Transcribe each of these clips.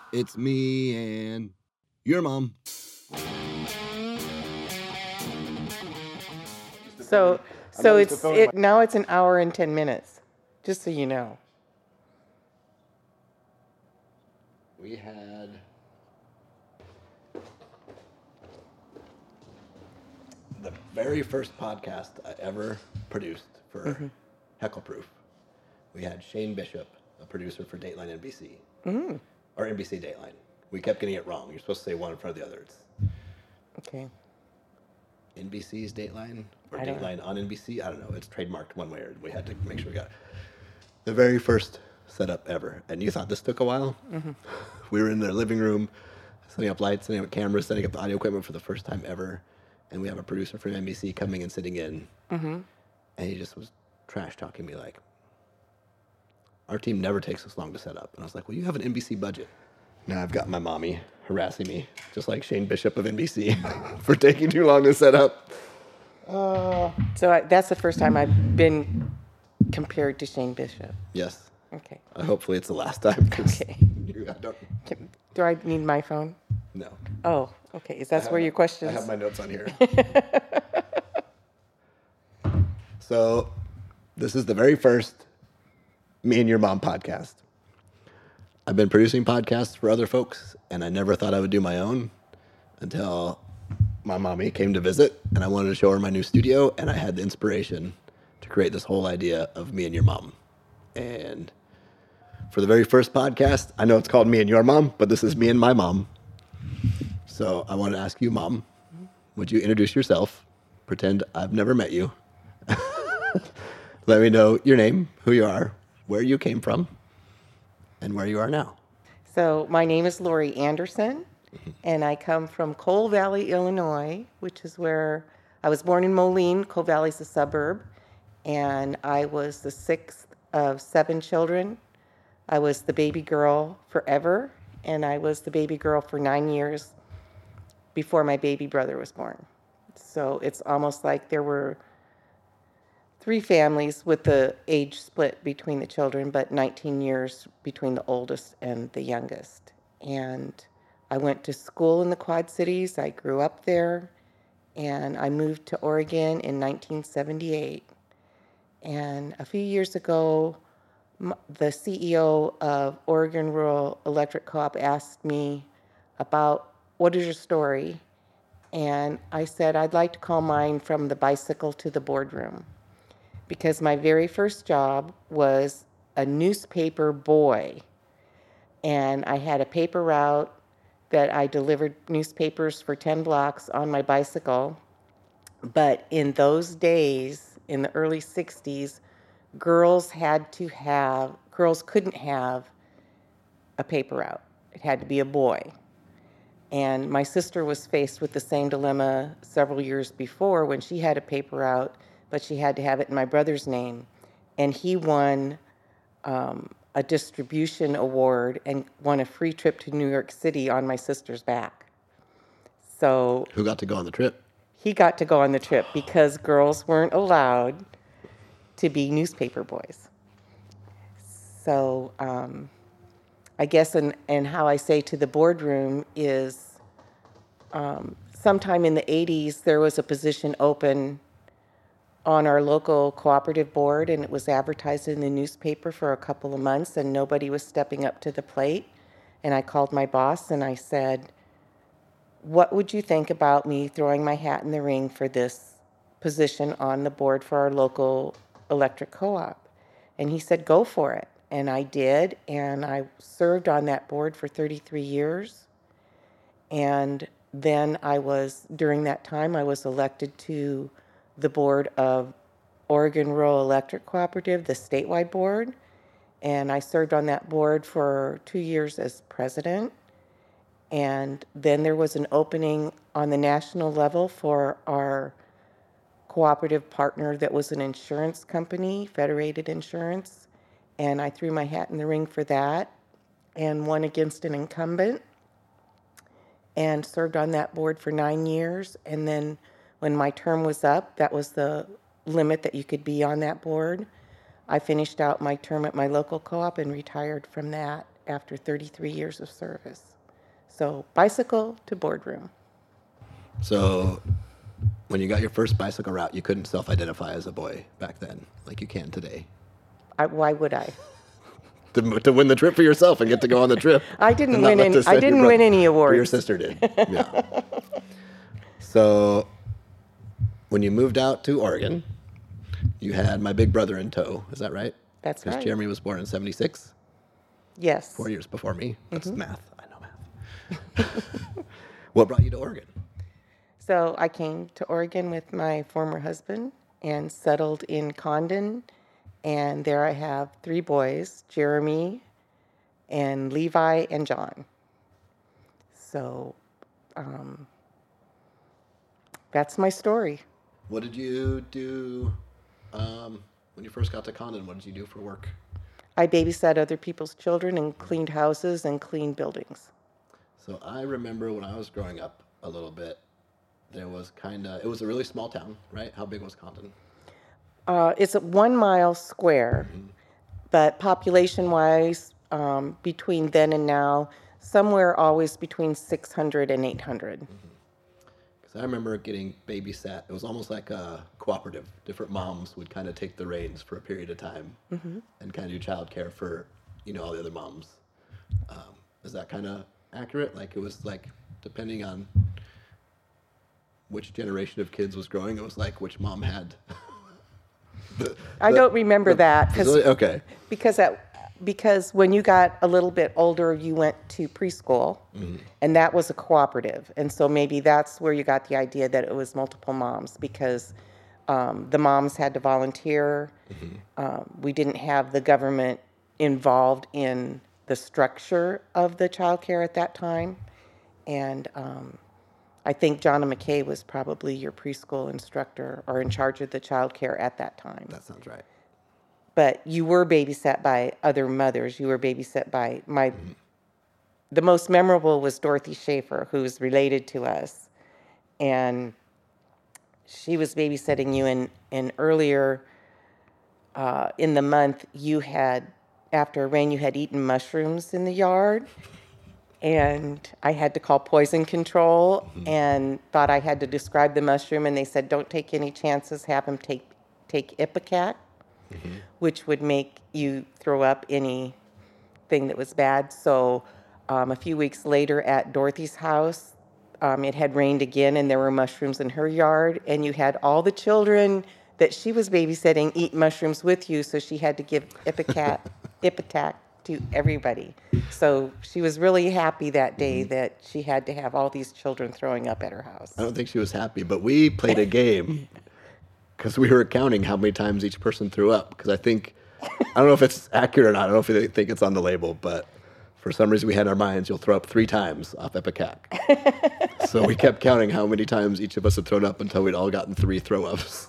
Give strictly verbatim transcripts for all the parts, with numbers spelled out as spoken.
It's me and your mom. So, so it's it now. It's an hour and ten minutes, just so you know. We had the very first podcast I ever produced for mm-hmm. Heckle Proof. We had Shane Bishop, a producer for Dateline N B C, mm. or N B C Dateline. We kept getting it wrong. You're supposed to say one in front of the other. It's okay. N B C's Dateline or I don't Dateline know. on N B C. I don't know. It's trademarked one way, or we had to make sure we got it. The very first setup ever. And you thought this took a while? Mm-hmm. We were in their living room, setting up lights, setting up cameras, setting up the audio equipment for the first time ever. And we have a producer from N B C coming and sitting in. Mm-hmm. And he just was trash talking me like, our team never takes this long to set up. And I was like, well, you have an N B C budget. Now I've got my mommy harassing me, just like Shane Bishop of N B C, for taking too long to set up. Uh, so I, that's the first time I've been compared to Shane Bishop. Yes. Okay. Uh, hopefully it's the last time. Okay. You, I don't... Can, do I need my phone? No. Oh, okay. Is that where my, your questions? I have my notes on here. So this is the very first Me and Your Mom podcast. I've been producing podcasts for other folks, and I never thought I would do my own until my mommy came to visit, and I wanted to show her my new studio, and I had the inspiration to create this whole idea of Me and Your Mom. And for the very first podcast, I know it's called Me and Your Mom, but this is me and my mom. So I want to ask you, Mom, would you introduce yourself? Pretend I've never met you. Let me know your name, who you are, where you came from, and where you are now. So my name is Lori Anderson, mm-hmm. and I come from Coal Valley, Illinois, which is where I was born in Moline. Coal Valley's a suburb, and I was the sixth of seven children. I was the baby girl forever, and I was the baby girl for nine years before my baby brother was born. So it's almost like there were three families with the age split between the children, but nineteen years between the oldest and the youngest. And I went to school in the Quad Cities. I grew up there, and I moved to Oregon in nineteen seventy-eight. And a few years ago, the C E O of Oregon Rural Electric Co-op asked me about, what is your story? And I said, I'd like to call mine From the Bicycle to the Boardroom, because my very first job was a newspaper boy. And I had a paper route that I delivered newspapers for ten blocks on my bicycle. But in those days, in the early sixties, girls had to have, girls couldn't have a paper route. It had to be a boy. And my sister was faced with the same dilemma several years before when she had a paper route, but she had to have it in my brother's name. And he won um, a distribution award and won a free trip to New York City on my sister's back. So who got to go on the trip? He got to go on the trip because girls weren't allowed to be newspaper boys. So um, I guess, and, and how I say to the boardroom is um, sometime in the eighties, there was a position open on our local cooperative board, and it was advertised in the newspaper for a couple of months, and nobody was stepping up to the plate. And I called my boss and I said, what would you think about me throwing my hat in the ring for this position on the board for our local electric co-op? And he said, go for it. And I did, and I served on that board for thirty-three years. And then I was, during that time, I was elected to the board of Oregon Rural Electric Cooperative, the statewide board. And I served on that board for two years as president. And then there was an opening on the national level for our cooperative partner that was an insurance company, Federated Insurance. And I threw my hat in the ring for that and won against an incumbent and served on that board for nine years. And then when my term was up, that was the limit that you could be on that board. I finished out my term at my local co-op and retired from that after thirty-three years of service. So bicycle to boardroom. So when you got your first bicycle route, you couldn't self-identify as a boy back then, like you can today. I, why would I? To, to win the trip for yourself and get to go on the trip. I didn't and not win let any. this I set your didn't brother- win any But your awards. sister did. Yeah. So when you moved out to Oregon, you had my big brother in tow. Is that right? That's Because right. Jeremy was born in seventy-six, Yes. four years before me. That's math. I know math. What brought you to Oregon? So I came to Oregon with my former husband and settled in Condon. And there I have three boys, Jeremy and Levi and John. So um, that's my story. What did you do um, when you first got to Condon? What did you do for work? I babysat other people's children and cleaned houses and cleaned buildings. So I remember when I was growing up a little bit, there was kind of, it was a really small town, right? How big was Condon? Uh, it's a one mile square, but population-wise, um, between then and now, somewhere always between six hundred and eight hundred. Because I remember getting babysat. It was almost like a cooperative. Different moms would kind of take the reins for a period of time and kind of do childcare for, you know, all the other moms. Um, is that kind of accurate? Like it was like, depending on which generation of kids was growing, it was like which mom had. the, I the- don't remember the that because facility? Okay. because at, because when you got a little bit older, you went to preschool, and that was a cooperative, and so maybe that's where you got the idea that it was multiple moms because um, the moms had to volunteer. Um, we didn't have the government involved in the structure of the childcare at that time, and um, I think Jonna McKay was probably your preschool instructor or in charge of the childcare at that time. That sounds right. But you were babysat by other mothers. You were babysat by my. The most memorable was Dorothy Schaefer, who's related to us, and she was babysitting you. And, and earlier uh, in the month, you had after a rain, you had eaten mushrooms in the yard, and I had to call poison control and thought I had to describe the mushroom, and they said don't take any chances. Have them take take Ipecac. Mm-hmm. Which would make you throw up anything that was bad. So um, a few weeks later at Dorothy's house, um, it had rained again and there were mushrooms in her yard, and you had all the children that she was babysitting eat mushrooms with you, so she had to give Ipecac, Ipecac to everybody. So she was really happy that day that she had to have all these children throwing up at her house. I don't think she was happy, but we played a game. Because we were counting how many times each person threw up. Because I think, I don't know if it's accurate or not. I don't know if they think it's on the label, but for some reason we had in our minds, you'll throw up three times off Ipecac. So we kept counting how many times each of us had thrown up until we'd all gotten three throw-ups.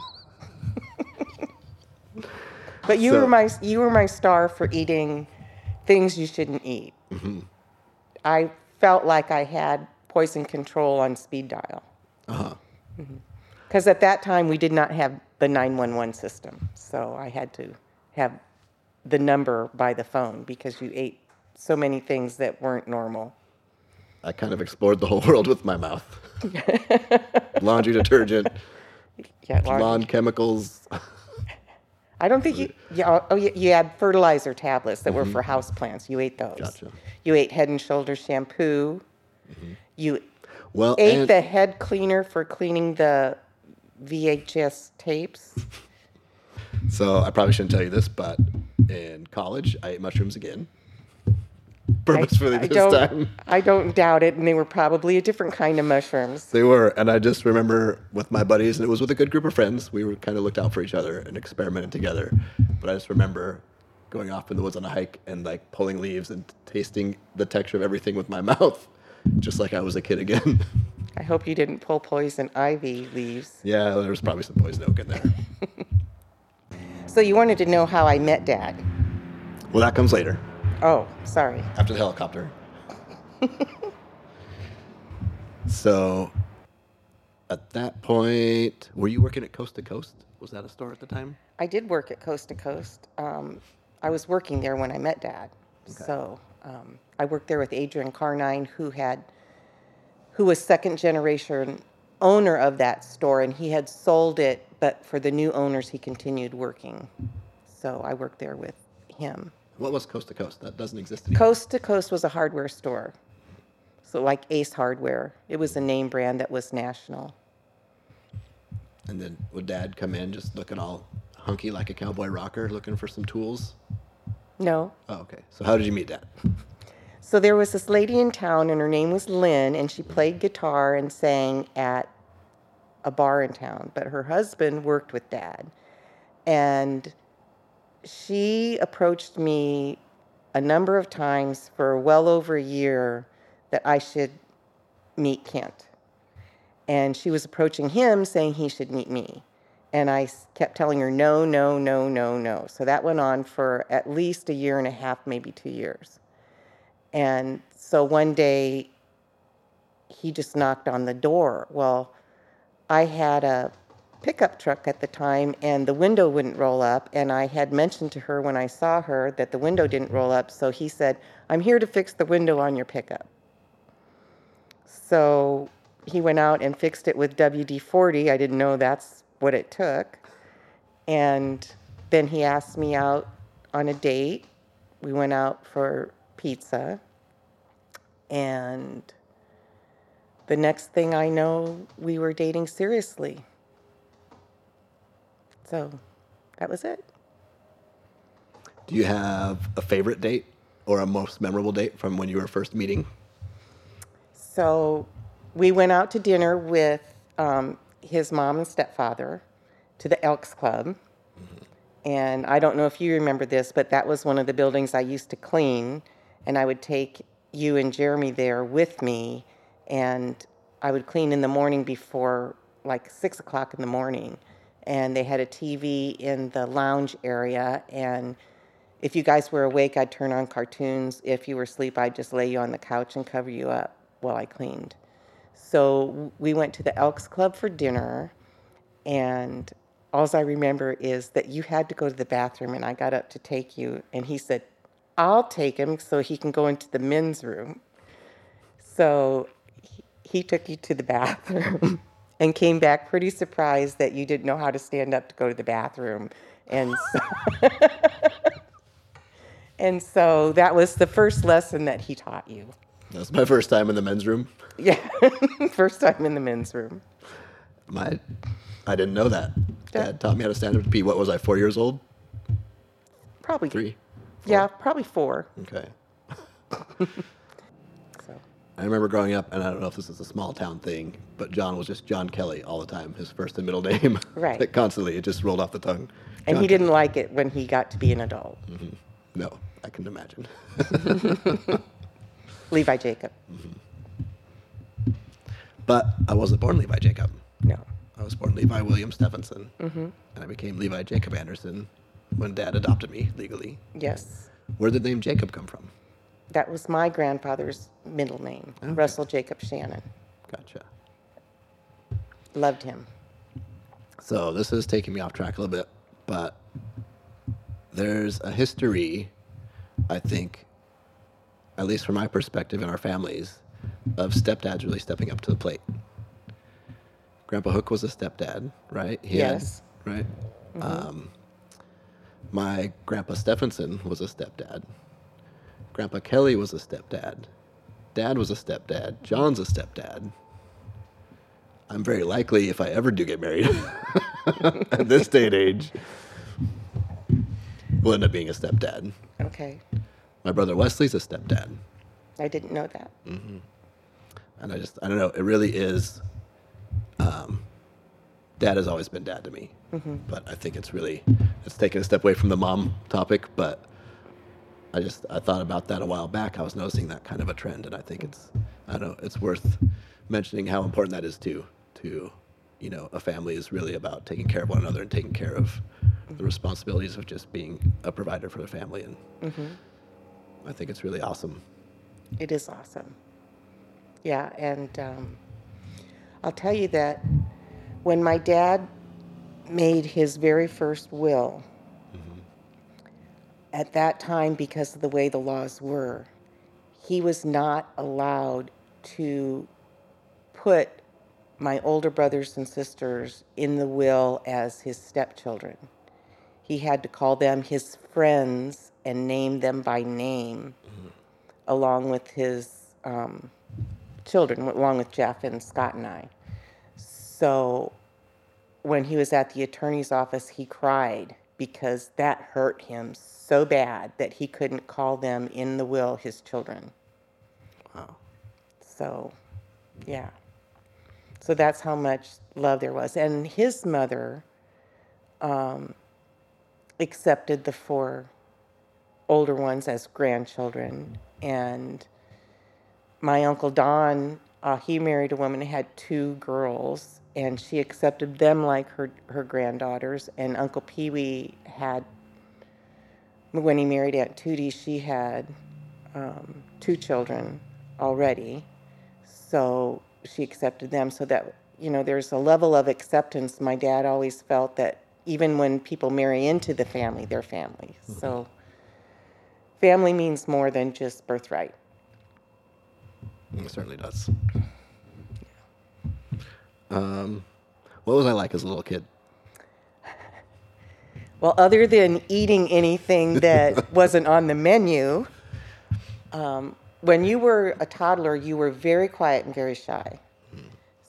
But you So- were my you were my star for eating things you shouldn't eat. Mm-hmm. I felt like I had poison control on speed dial. Uh-huh. Because at that time, we did not have the nine one one system. So I had to have the number by the phone because you ate so many things that weren't normal. I kind of explored the whole world with my mouth. Laundry detergent, Yeah, laundry. lawn chemicals. I don't think you. Yeah, oh, you, you had fertilizer tablets that were for house plants. You ate those. Mm-hmm. Gotcha. You ate Head and Shoulders shampoo. You Well, ate and the head cleaner for cleaning the V H S tapes. so I probably shouldn't tell you this, but in college, I ate mushrooms again. Purposefully I, I this don't, time. I don't doubt it, and they were probably a different kind of mushrooms. They were, and I just remember with my buddies, and it was with a good group of friends. We were kind of looked out for each other and experimented together. But I just remember going off in the woods on a hike and like pulling leaves and tasting the texture of everything with my mouth, just like I was a kid again. I hope you didn't pull poison ivy leaves. Yeah, there was probably some poison oak in there. So you wanted to know how I met Dad. Well, that comes later, Oh, sorry. after the helicopter. So, at that point, were you working at Coast to Coast? Was that a store at the time? I did work at Coast to Coast. Um, I was working there when I met Dad. So um, I worked there with Adrian Carnine, who had, who was second generation owner of that store, and he had sold it, but for the new owners, he continued working. So I worked there with him. What was Coast to Coast? That doesn't exist anymore. Coast to Coast was a hardware store. So like Ace Hardware. It was a name brand that was national. And then would Dad come in just looking all hunky like a cowboy rocker, looking for some tools? No. Oh, okay. So how did you meet Dad? So there was this lady in town, and her name was Lynn, and she played guitar and sang at a bar in town. But her husband worked with Dad. And she approached me a number of times for well over a year that I should meet Kent. And she was approaching him saying he should meet me. And I kept telling her, no, no, no, no, no. So that went on for at least a year and a half, maybe two years. And so one day, he just knocked on the door. Well, I had a pickup truck at the time, and the window wouldn't roll up. And I had mentioned to her when I saw her that the window didn't roll up. So he said, I'm here to fix the window on your pickup. So he went out and fixed it with W D forty. I didn't know that's what it took. And then he asked me out on a date. We went out for pizza. And the next thing I know, we were dating seriously. So that was it. Do you have a favorite date or a most memorable date from when you were first meeting? So we went out to dinner with um, his mom and stepfather to the Elks Club. Mm-hmm. And I don't know if you remember this, but that was one of the buildings I used to clean. And I would take you and Jeremy there with me. And I would clean in the morning before like six o'clock in the morning. And they had a T V in the lounge area. And if you guys were awake, I'd turn on cartoons. If you were asleep, I'd just lay you on the couch and cover you up while I cleaned. So we went to the Elks Club for dinner, and all I remember is that you had to go to the bathroom, and I got up to take you, and he said, I'll take him so he can go into the men's room. So he, he took you to the bathroom and came back pretty surprised that you didn't know how to stand up to go to the bathroom. And so, and so that was the first lesson that he taught you. That was my first time in the men's room. Yeah, first time in the men's room. My, I didn't know that. Dad taught me how to stand up to pee. What was I, four years old? Probably. Three? Four? Yeah, probably four. Okay. So. I remember growing up, and I don't know if this is a small town thing, but John was just John Kelly all the time, his first and middle name. Right. Like constantly, it just rolled off the tongue. And John he didn't Kelly. like it when he got to be an adult. Mm-hmm. No, I can imagine. Levi Jacob. Mm-hmm. But I wasn't born Levi Jacob. No. I was born Levi William Stephenson. Mm-hmm. And I became Levi Jacob Anderson when Dad adopted me legally. Yes. Where did the name Jacob come from? That was my grandfather's middle name, Okay. Russell Jacob Shannon. Gotcha. Loved him. So this is taking me off track a little bit, but there's a history, I think, at least from my perspective in our families, of stepdads really stepping up to the plate. Grandpa Hook was a stepdad, right? He Yes. Had, right? Mm-hmm. Um, my Grandpa Stephenson was a stepdad. Grandpa Kelly was a stepdad. Dad was a stepdad. John's a stepdad. I'm very likely, if I ever do get married, at this day and age, will end up being a stepdad. Okay. My brother Wesley's a stepdad. I didn't know that. Mm-hmm. And I just, I don't know, it really is, um, Dad has always been Dad to me. Mm-hmm. But I think it's really, it's taken a step away from the mom topic, but I just, I thought about that a while back. I was noticing that kind of a trend, and I think it's, I don't know, it's worth mentioning how important that is too, to, you know, a family is really about taking care of one another and taking care of mm-hmm. the responsibilities of just being a provider for the family. And mm-hmm. I think it's really awesome. It is awesome. Yeah, and um, I'll tell you that when my dad made his very first will, mm-hmm. at that time, because of the way the laws were, he was not allowed to put my older brothers and sisters in the will as his stepchildren. He had to call them his friends and name them by name, mm-hmm. along with his um, children, along with Jeff and Scott and I. So when he was at the attorney's office, he cried because that hurt him so bad that he couldn't call them in the will his children. Wow. So, yeah. So that's how much love there was. And his mother um, accepted the four older ones as grandchildren. And my Uncle Don, uh, he married a woman who had two girls, and she accepted them like her, her granddaughters. And Uncle Pee Wee had, when he married Aunt Tootie, she had um, two children already. So she accepted them, so that, you know, there's a level of acceptance. My dad always felt that even when people marry into the family, they're family. Mm-hmm. So family means more than just birthright. It certainly does. Um, what was I like as a little kid? Well, other than eating anything that wasn't on the menu, um, when you were a toddler, you were very quiet and very shy. Mm.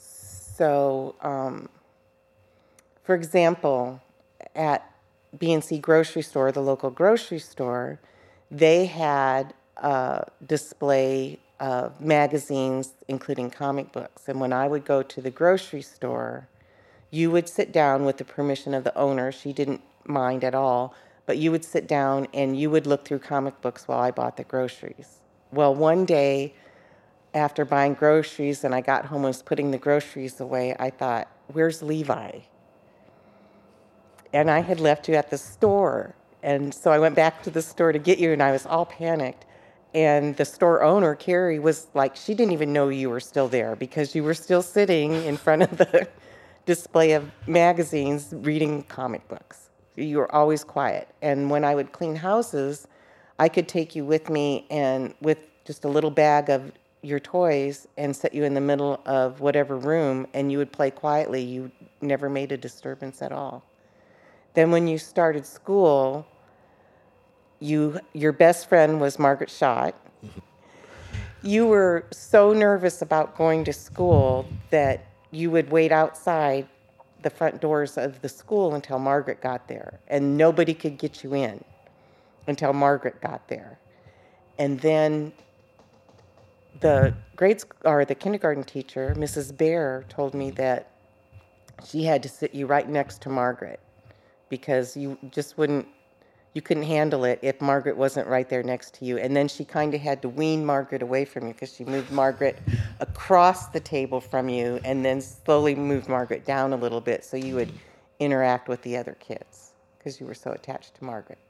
So, um, for example, at B and C grocery store, the local grocery store, they had a display of magazines, including comic books. And when I would go to the grocery store, you would sit down with the permission of the owner. She didn't mind at all, but you would sit down and you would look through comic books while I bought the groceries. Well, one day, after buying groceries and I got home and was putting the groceries away, I thought, where's Levi? And I had left you at the store. And so I went back to the store to get you, and I was all panicked. And the store owner, Carrie, was like, she didn't even know you were still there because you were still sitting in front of the display of magazines reading comic books. You were always quiet. And when I would clean houses, I could take you with me and with just a little bag of your toys and set you in the middle of whatever room, and you would play quietly. You never made a disturbance at all. Then when you started school, you your best friend was Margaret Schott. You were so nervous about going to school that you would wait outside the front doors of the school until Margaret got there, and nobody could get you in until Margaret got there. And then the grade sc- or the kindergarten teacher, Missus Bear, told me that she had to sit you right next to Margaret because you just wouldn't, you couldn't handle it if Margaret wasn't right there next to you. And then she kind of had to wean Margaret away from you because she moved Margaret across the table from you and then slowly moved Margaret down a little bit so you would interact with the other kids because you were so attached to Margaret.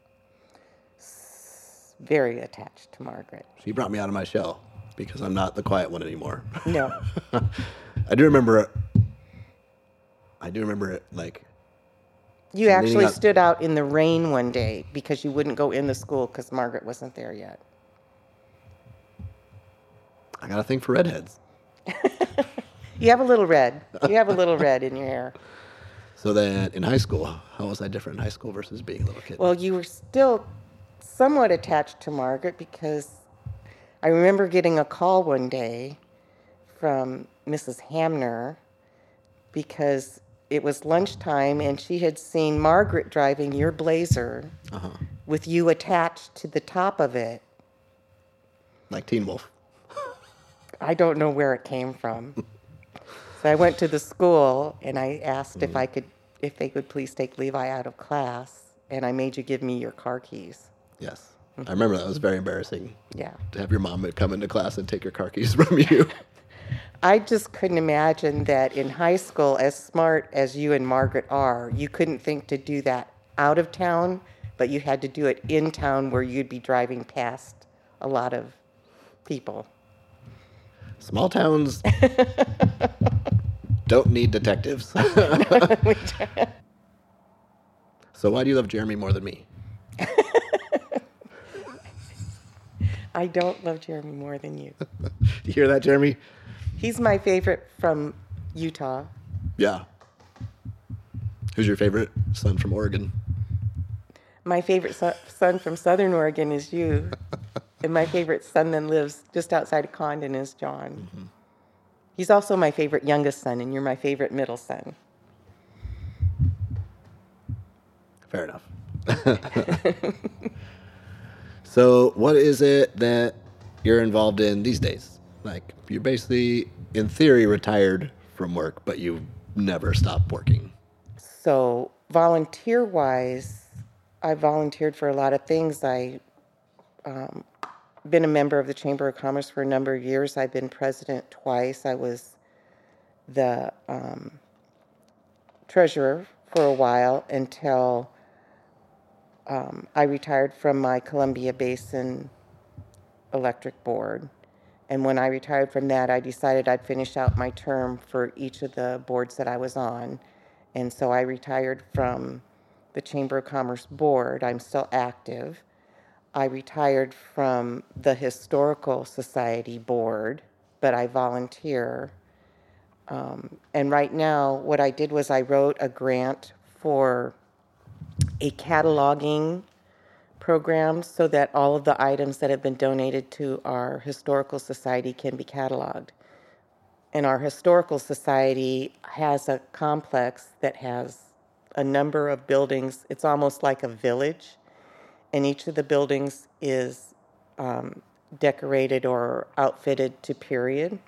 Very attached to Margaret. She brought me out of my shell because I'm not the quiet one anymore. No. I do remember, I do remember it like... You actually out. stood out in the rain one day because you wouldn't go in the school because Margaret wasn't there yet. I got a thing for redheads. You have a little red. You have a little red in your hair. So then in high school, how was I different in high school versus being a little kid? Well, you were still somewhat attached to Margaret because I remember getting a call one day from Missus Hamner because it was lunchtime and she had seen Margaret driving your Blazer uh-huh. with you attached to the top of it. Like Teen Wolf. I don't know where it came from. So I went to the school and I asked mm. if I could, if they could please take Levi out of class, and I made you give me your car keys. Yes. Mm-hmm. I remember that. It was very embarrassing. Yeah. To have your mom come into class and take your car keys from you. I just couldn't imagine that in high school, as smart as you and Margaret are, you couldn't think to do that out of town, but you had to do it in town where you'd be driving past a lot of people. Small towns don't need detectives. So why do you love Jeremy more than me? I don't love Jeremy more than you. You hear that, Jeremy? He's my favorite from Utah. Yeah. Who's your favorite son from Oregon? My favorite so- son from Southern Oregon is you. And my favorite son that lives just outside of Condon is John. Mm-hmm. He's also my favorite youngest son, and you're my favorite middle son. Fair enough. So what is it that you're involved in these days? Like, you're basically, in theory, retired from work, but you never stop working. So volunteer-wise, I volunteered for a lot of things. I um, been a member of the Chamber of Commerce for a number of years. I've been president twice. I was the um, treasurer for a while until um, I retired from my Columbia Basin Electric Board. And when I retired from that, I decided I'd finish out my term for each of the boards that I was on. And so I retired from the Chamber of Commerce Board. I'm still active. I retired from the Historical Society Board, but I volunteer. Um, and right now, what I did was I wrote a grant for a cataloging program so that all of the items that have been donated to our Historical Society can be cataloged. And our Historical Society has a complex that has a number of buildings. It's almost like a village, and each of the buildings is um, decorated or outfitted to period.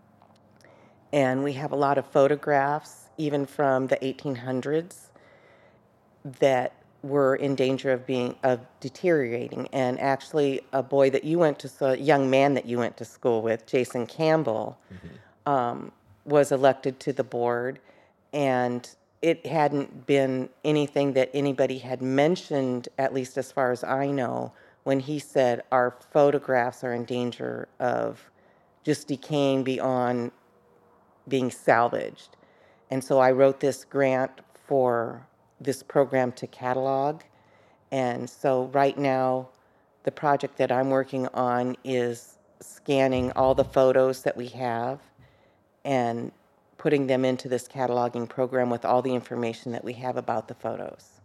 And we have a lot of photographs, even from the eighteen hundreds, that were in danger of being of deteriorating. And actually, a boy that you went to, a young man that you went to school with, Jason Campbell, mm-hmm. um, was elected to the board, and it hadn't been anything that anybody had mentioned, at least as far as I know, when he said our photographs are in danger of just decaying beyond being salvaged. And so I wrote this grant for this program to catalog. And so right now, the project that I'm working on is scanning all the photos that we have and putting them into this cataloging program with all the information that we have about the photos.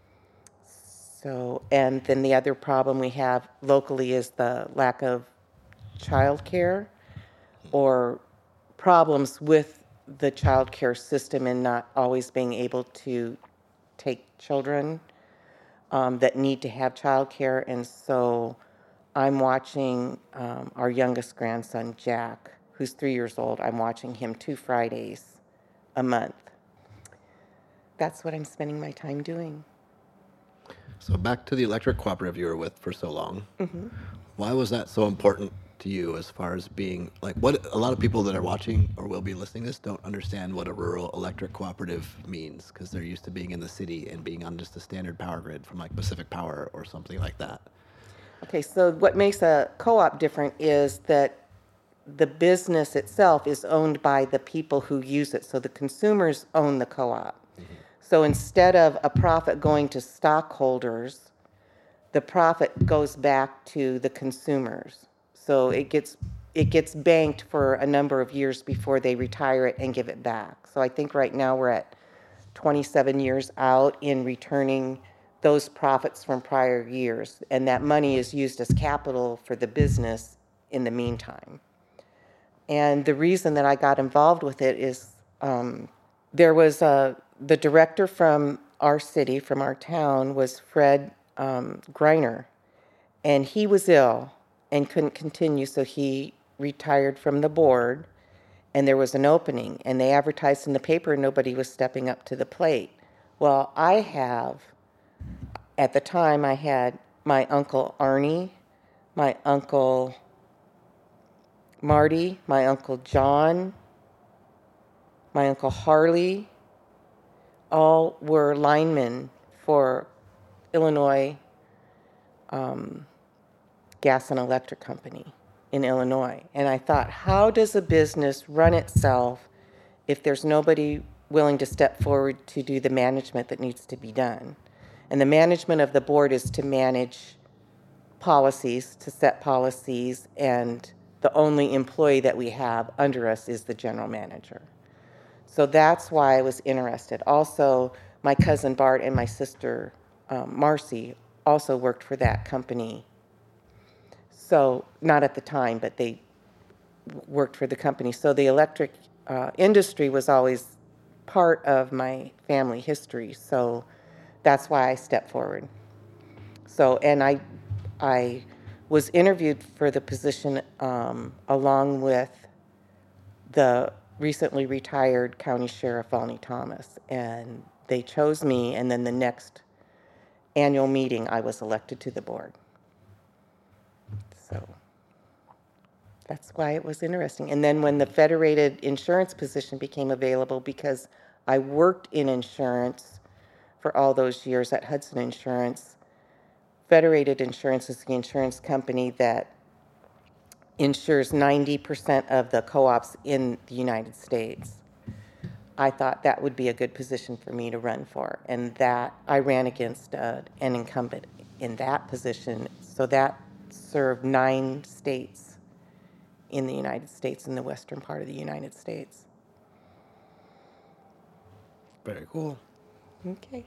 So, and then the other problem we have locally is the lack of childcare or problems with the childcare system and not always being able to take children um, that need to have childcare. And so I'm watching um, our youngest grandson, Jack, who's three years old. I'm watching him two Fridays a month. That's what I'm spending my time doing. So back to the electric cooperative you were with for so long. Mm-hmm. Why was that so important to you as far as being, like, what a lot of people that are watching or will be listening to this don't understand what a rural electric cooperative means, because they're used to being in the city and being on just a standard power grid from like Pacific Power or something like that. Okay, so what makes a co-op different is that the business itself is owned by the people who use it. So the consumers own the co-op. Mm-hmm. So instead of a profit going to stockholders, the profit goes back to the consumers. So it gets it gets banked for a number of years before they retire it and give it back. So I think right now we're at twenty-seven years out in returning those profits from prior years. And that money is used as capital for the business in the meantime. And the reason that I got involved with it is um, there was a, the director from our city, from our town, was Fred um, Greiner. And he was ill and couldn't continue, so he retired from the board, and there was an opening, and they advertised in the paper, and nobody was stepping up to the plate. Well, I have, at the time, I had my Uncle Arnie, my Uncle Marty, my Uncle John, my Uncle Harley, all were linemen for Illinois um, Gas and Electric Company in Illinois. And I thought, how does a business run itself if there's nobody willing to step forward to do the management that needs to be done? And the management of the board is to manage policies, to set policies, and the only employee that we have under us is the general manager. So that's why I was interested. Also, my cousin Bart and my sister um, Marcy also worked for that company. So, not at the time, but they worked for the company. So the electric uh, industry was always part of my family history. So that's why I stepped forward. So, and I, I was interviewed for the position um, along with the recently retired County Sheriff Volney Thomas, and they chose me. And then the next annual meeting, I was elected to the board. So that's why it was interesting. And then when the federated insurance position became available, because I worked in insurance for all those years at Hudson Insurance, Federated Insurance is the insurance company that insures ninety percent of the co-ops in the United States. I thought that would be a good position for me to run for. And that I ran against uh, an incumbent in that position. So that served nine states in the United States, in the western part of the United States. Very cool. Okay.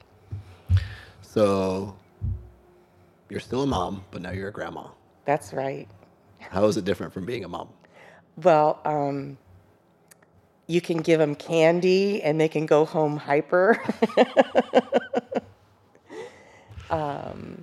So you're still a mom, but now you're a grandma. That's right. How is it different from being a mom? Well, um, you can give them candy and they can go home hyper. um,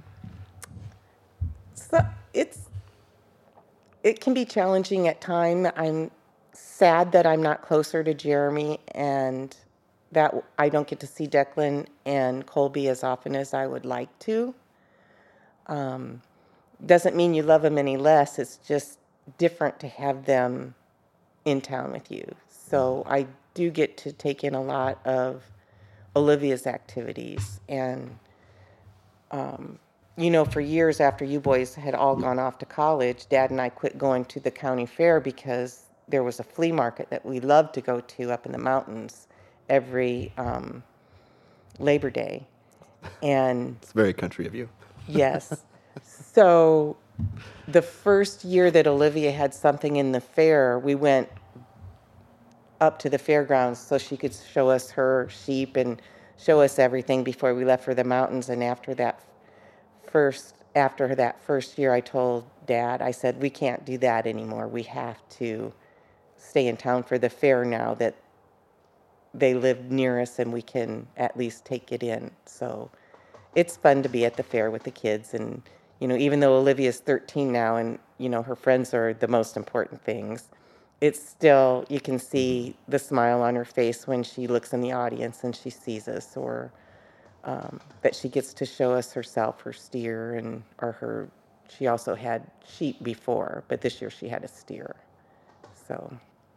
so it's it can be challenging at times. I'm sad that I'm not closer to Jeremy and that I don't get to see Declan and Colby as often as I would like to. Um, doesn't mean you love them any less. It's just different to have them in town with you. So I do get to take in a lot of Olivia's activities. And, um, you know, for years after you boys had all gone off to college, Dad and I quit going to the county fair because there was a flea market that we loved to go to up in the mountains every um, Labor Day. And it's very country of you. Yes. So the first year that Olivia had something in the fair, we went up to the fairgrounds so she could show us her sheep and show us everything before we left for the mountains. And after that first, after that first year, I told Dad, I said, we can't do that anymore. We have to stay in town for the fair now that they live near us and we can at least take it in. So it's fun to be at the fair with the kids. And, you know, even though Olivia's thirteen now and, you know, her friends are the most important things, it's still, you can see the smile on her face when she looks in the audience and she sees us, or um, that she gets to show us herself, her steer, and or her, she also had sheep before, but this year she had a steer. So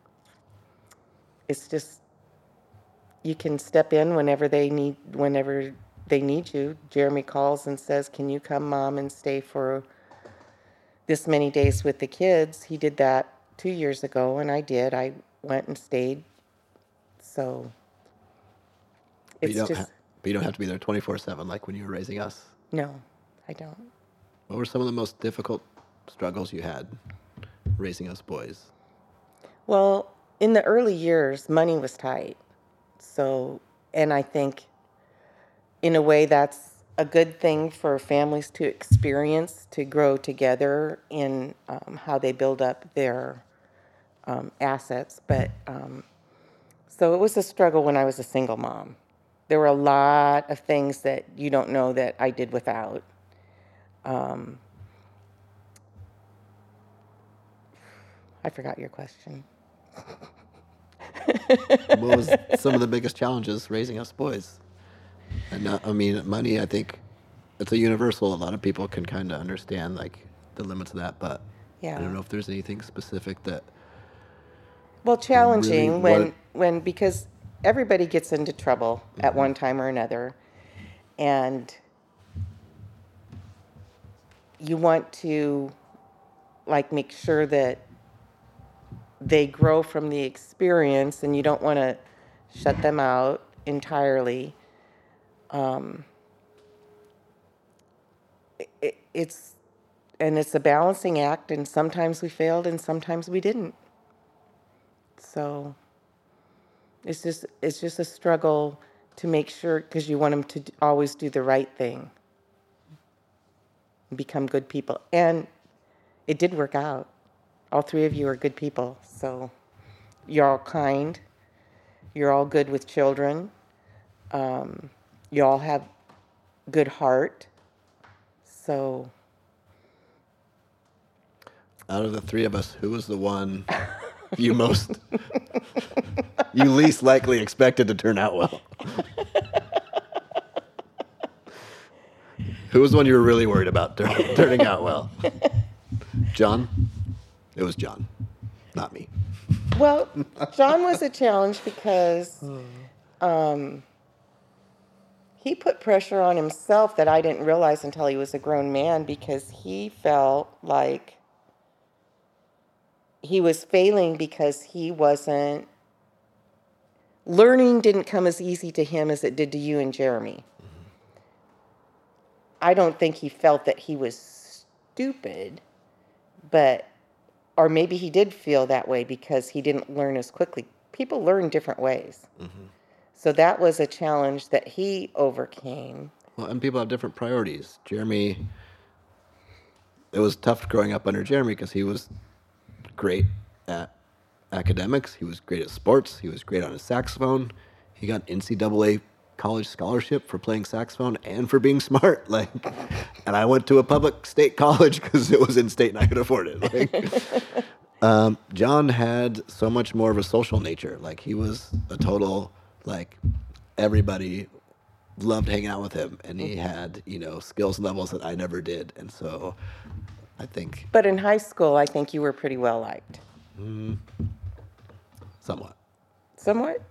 it's just, you can step in whenever they need, whenever they need you. Jeremy calls and says, can you come, Mom, and stay for this many days with the kids? He did that two years ago, and I did. I went and stayed. So But it's you don't just... ha- but you don't have to be there twenty-four seven like when you were raising us. No, I don't. What were some of the most difficult struggles you had raising us boys? Well, in the early years, money was tight. So, and I think in a way that's a good thing for families to experience, to grow together in um, how they build up their um, assets. But um, so it was a struggle when I was a single mom. There were a lot of things that you don't know that I did without. Um, I forgot your question. What was some of the biggest challenges raising us boys? And not, I mean, money, I think it's a universal. A lot of people can kind of understand like the limits of that, but Yeah. I don't know if there's anything specific that. Well, challenging really when what- when because everybody gets into trouble Mm-hmm. at one time or another, and you want to like make sure that they grow from the experience, and you don't want to shut them out entirely. Um, it, it's and it's a balancing act, and sometimes we failed and sometimes we didn't. So it's just it's just a struggle to make sure, because you want them to d- always do the right thing, become good people. And it did work out. All three of you are good people. So you're all kind. You're all good with children. Um, you all have good heart. So Out of the three of us, who was the one you most, you least likely expected to turn out well? Who was the one you were really worried about tur- turning out well? John? It was John, not me. Well, John was a challenge because um, he put pressure on himself that I didn't realize until he was a grown man, because he felt like he was failing because he wasn't, learning didn't come as easy to him as it did to you and Jeremy. I don't think he felt that he was stupid, but or maybe he did feel that way because he didn't learn as quickly. People learn different ways. Mm-hmm. So that was a challenge that he overcame. Well, and people have different priorities. Jeremy, it was tough growing up under Jeremy because he was great at academics. He was great at sports. He was great on his saxophone. He got N C double A college scholarship for playing saxophone and for being smart. Like, and I went to a public state college because it was in state and I could afford it. Like, um, John had so much more of a social nature. Like, he was a total, like, everybody loved hanging out with him, and he had, you know, skills levels that I never did. And so I think. But in high school, I think you were pretty well liked. Mm, somewhat. Somewhat?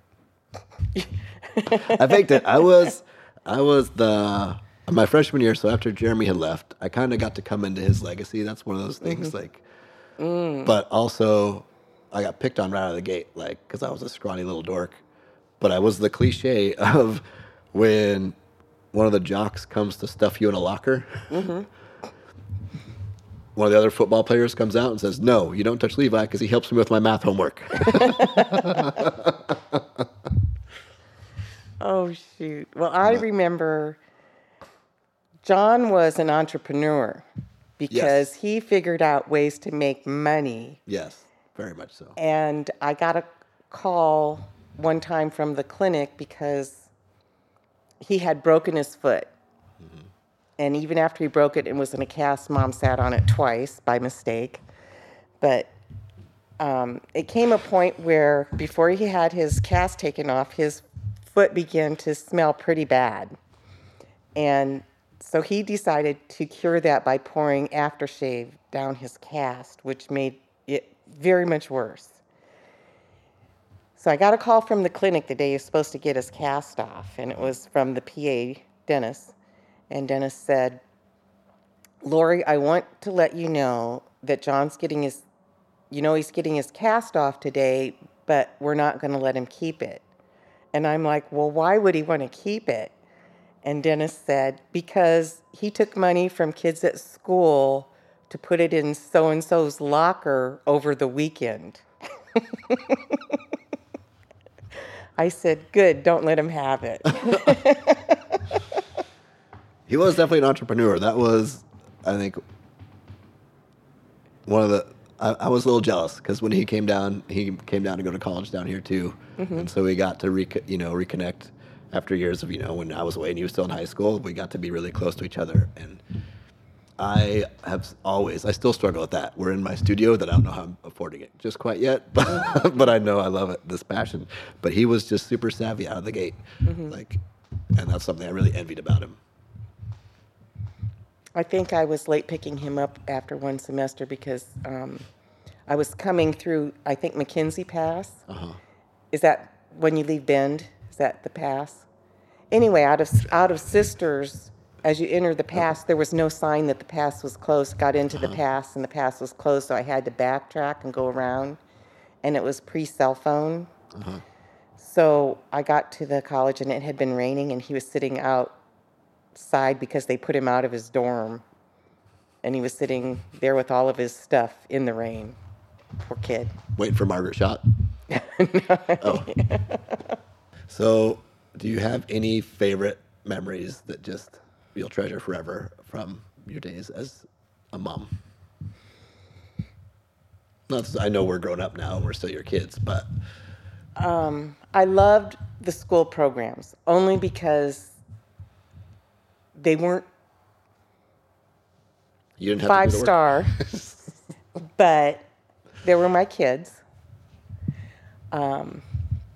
I faked it. I was, I was the my freshman year. So after Jeremy had left, I kind of got to come into his legacy. That's one of those things. Mm-hmm. Like, mm. But also, I got picked on right out of the gate, like because I was a scrawny little dork. But I was the cliche of when one of the jocks comes to stuff you in a locker. Mm-hmm. One of the other football players comes out and says, "No, you don't touch Levi because he helps me with my math homework." Oh, shoot. Well, I remember John was an entrepreneur because yes. he figured out ways to make money. Yes, very much so. And I got a call one time from the clinic because he had broken his foot. Mm-hmm. And even after he broke it and was in a cast, Mom sat on it twice by mistake. But um, it came a point where before he had his cast taken off, his foot began to smell pretty bad. And so he decided to cure that by pouring aftershave down his cast, which made it very much worse. So I got a call from the clinic the day he was supposed to get his cast off, and it was from the P A, Dennis. And Dennis said, "Lori, I want to let you know that John's getting his, you know, he's getting his cast off today, but we're not going to let him keep it." And I'm like, "Well, why would he want to keep it?" And Dennis said, "Because he took money from kids at school to put it in so-and-so's locker over the weekend." I said, "Good, don't let him have it." He was definitely an entrepreneur. That was, I think, one of the, I, I was a little jealous because when he came down, he came down to go to college down here too. Mm-hmm. And so we got to, rec- you know, reconnect after years of, you know, when I was away and he was still in high school, we got to be really close to each other. And I have always, I still struggle with that. We're in my studio that I don't know how I'm affording it just quite yet, but, but I know I love it, this passion. But he was just super savvy out of the gate. Mm-hmm. Like, and that's something I really envied about him. I think I was late picking him up after one semester because um, I was coming through, I think, McKenzie Pass. Uh-huh. Is that when you leave Bend? Is that the pass? Anyway, out of out of Sisters, as you enter the pass, there was no sign that the pass was closed. Got into uh-huh. the pass, and the pass was closed, so I had to backtrack and go around. And it was pre-cell phone. Uh-huh. So I got to the college, and it had been raining, and he was sitting out side because they put him out of his dorm. and he was sitting there with all of his stuff in the rain. Poor kid. Waiting for Margaret Schott? Oh. So, do you have any favorite memories that just you'll treasure forever from your days as a mom? Not, I know we're grown up now and we're still your kids, but... Um, I loved the school programs only because they weren't you didn't have five to do the star, but they were my kids. Um,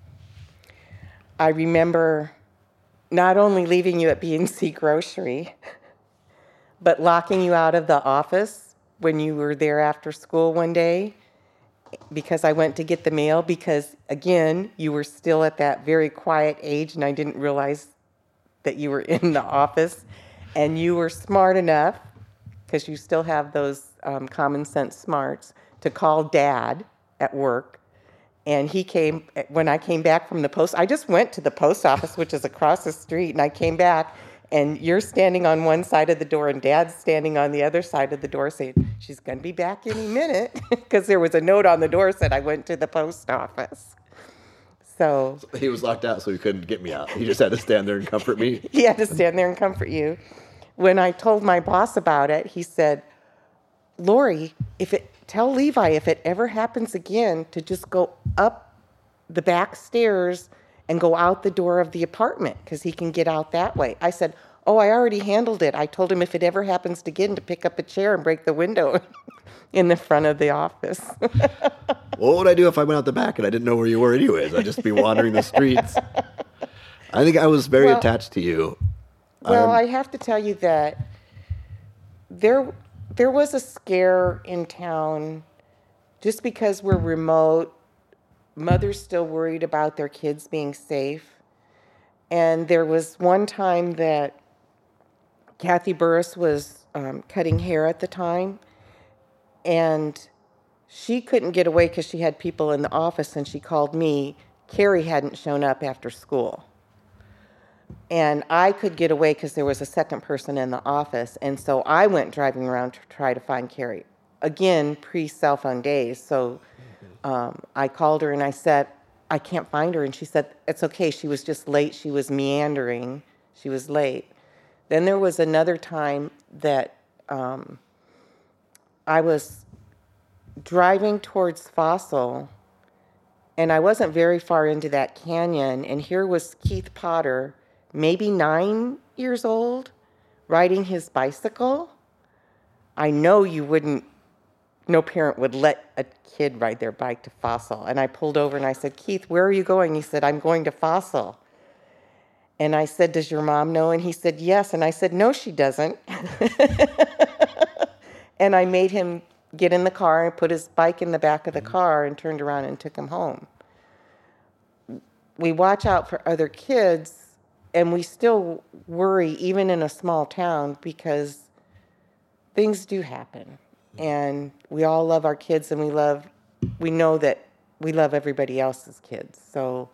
I remember not only leaving you at B and C Grocery, but locking you out of the office when you were there after school one day because I went to get the mail because, again, you were still at that very quiet age and I didn't realize that you were in the office. And you were smart enough, because you still have those um, common sense smarts, to call Dad at work. And he came, when I came back from the post, I just went to the post office, which is across the street, and I came back, and you're standing on one side of the door, and Dad's standing on the other side of the door saying, she's going to be back any minute, because there was a note on the door that said I went to the post office. So He was locked out, so he couldn't get me out. He just had to stand there and comfort me. He had to stand there and comfort you. When I told my boss about it, he said, Lori, if it tell Levi if it ever happens again to just go up the back stairs and go out the door of the apartment because he can get out that way. I said, oh, I already handled it. I told him if it ever happens again to pick up a chair and break the window in the front of the office. What would I do if I went out the back and I didn't know where you were anyways? I'd just be wandering the streets. I think I was very well, attached to you. Well, um, I have to tell you that there there was a scare in town just because we're remote. Mothers still worried about their kids being safe. And there was one time that Kathy Burris was um, cutting hair at the time, and she couldn't get away because she had people in the office, and she called me. Carrie hadn't shown up after school. And I could get away because there was a second person in the office, and so I went driving around to try to find Carrie. Again, pre-cell phone days, so um, I called her and I said, I can't find her. And she said, it's okay, she was just late, she was meandering, she was late. Then there was another time that um, I was driving towards Fossil, and I wasn't very far into that canyon, and here was Keith Potter, maybe nine years old, riding his bicycle. I know you wouldn't, no parent would let a kid ride their bike to Fossil. And I pulled over and I said, Keith, where are you going? He said, I'm going to Fossil. And I said, does your mom know? And he said, yes. And I said, no, she doesn't. And I made him get in the car and put his bike in the back of the car and turned around and took him home. We watch out for other kids, and we still worry, even in a small town, because things do happen. And we all love our kids, and we love, we know that we love everybody else's kids. So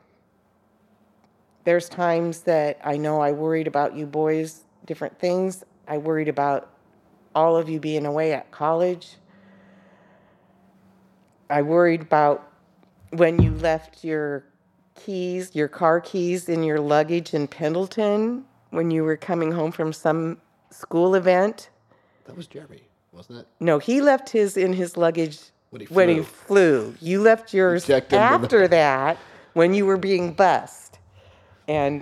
there's times that I know I worried about you boys, different things. I worried about all of you being away at college. I worried about when you left your keys, your car keys in your luggage in Pendleton when you were coming home from some school event. That was Jeremy, wasn't it? No, he left his in his luggage when he flew. When he flew. You left yours after the... that when you were being bussed. And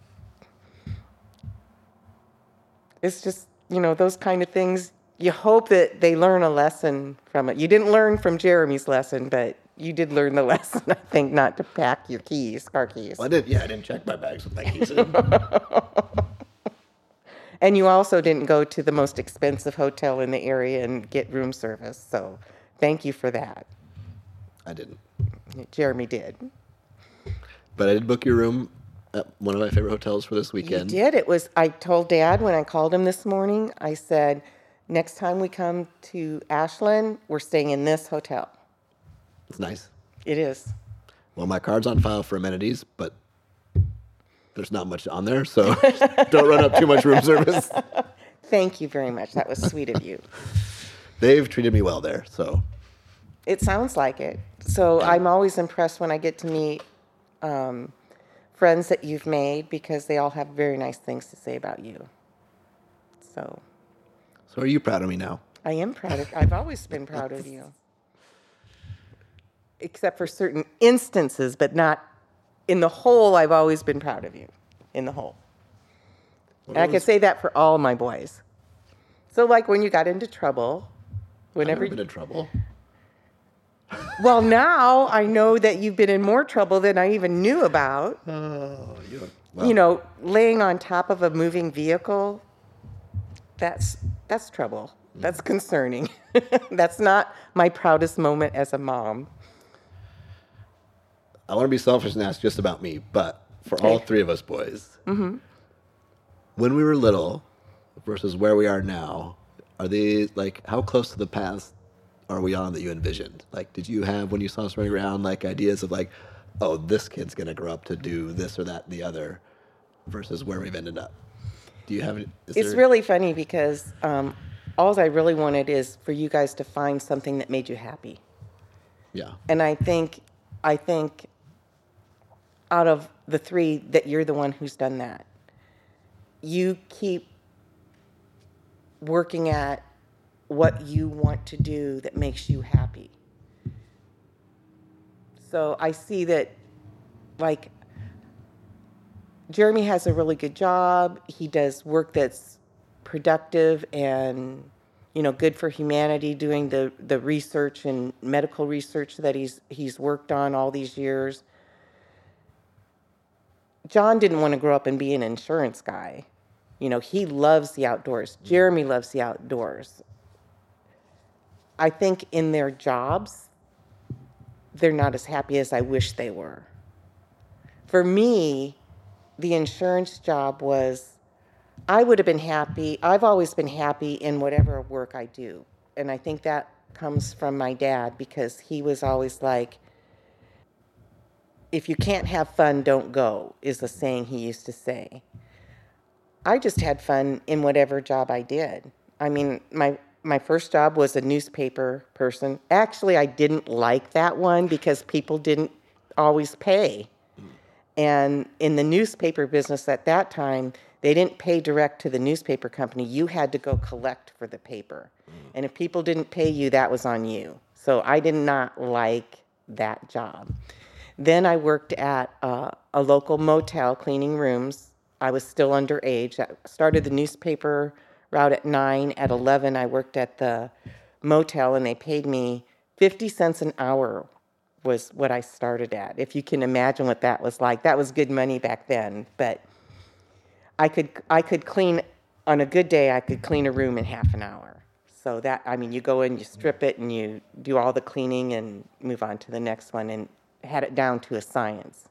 it's just, you know, those kind of things. You hope that they learn a lesson from it. You didn't learn from Jeremy's lesson, but you did learn the lesson, I think, not to pack your keys, car keys. Well, I did, yeah, I didn't check my bags with my keys in. And you also didn't go to the most expensive hotel in the area and get room service, so thank you for that. I didn't. Jeremy did. But I did book your room at one of my favorite hotels for this weekend. You did. It was, I told Dad when I called him this morning, I said, next time we come to Ashland, we're staying in this hotel. It's nice. It is. Well, my card's on file for amenities, but there's not much on there, so don't run up too much room service. Thank you very much. That was sweet of you. They've treated me well there, so. It sounds like it. So I'm always impressed when I get to meet um, friends that you've made because they all have very nice things to say about you. So. So are you proud of me now? I am proud of. I've always been proud of you. Except for certain instances, but not in the whole. I've always been proud of you, in the whole. And I can say that for all my boys. So, like when you got into trouble, whenever I've never been in trouble. Well, now I know that you've been in more trouble than I even knew about. Oh, you. Well, You know, laying on top of a moving vehicle. That's that's trouble. That's concerning. That's not my proudest moment as a mom. I want to be selfish and ask just about me, but for Okay. all three of us boys, Mm-hmm. when we were little versus where we are now, are they like how close to the past are we on that you envisioned? Like, did you have when you saw us running around like ideas of like, oh, this kid's gonna grow up to do this or that and the other, versus where we've ended up? Do you have? Is It's there- really funny because um, all I really wanted is for you guys to find something that made you happy. Yeah. And I think, I think out of the three that you're the one who's done that. You keep working at what you want to do that makes you happy. So I see that, like, Jeremy has a really good job. He does work that's productive and, you know, good for humanity, doing the, the research and medical research that he's he's worked on all these years. John didn't want to grow up and be an insurance guy. You know, he loves the outdoors. Jeremy loves the outdoors. I think in their jobs, they're not as happy as I wish they were. For me, the insurance job was, I would have been happy. I've always been happy in whatever work I do. And I think that comes from my dad because he was always like, if you can't have fun, don't go, is a saying he used to say. I just had fun in whatever job I did. I mean, my my first job was a newspaper person. Actually, I didn't like that one because people didn't always pay. And in the newspaper business at that time, they didn't pay direct to the newspaper company. You had to go collect for the paper. And if people didn't pay you, that was on you. So I did not like that job. Then I worked at uh, a local motel cleaning rooms. I was still underage. I started the newspaper route at nine. At eleven, I worked at the motel, and they paid me fifty cents an hour was what I started at. If you can imagine what that was like. That was good money back then. But I could I could clean, on a good day, I could clean a room in half an hour. So that, I mean, you go in, you strip it, and you do all the cleaning and move on to the next one, and had it down to a science.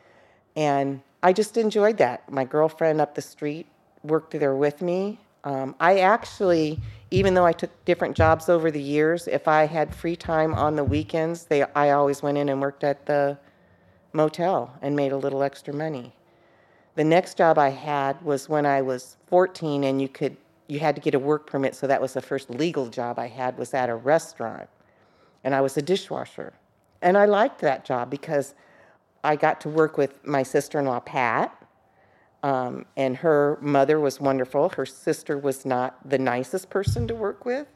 And I just enjoyed that. My girlfriend up the street worked there with me. Um, I actually, even though I took different jobs over the years, if I had free time on the weekends, they I always went in and worked at the motel and made a little extra money. The next job I had was when I was fourteen, and you could you had to get a work permit, so that was the first legal job I had, was at a restaurant. And I was a dishwasher. And I liked that job because I got to work with my sister-in-law, Pat, um, and her mother was wonderful. Her sister was not the nicest person to work with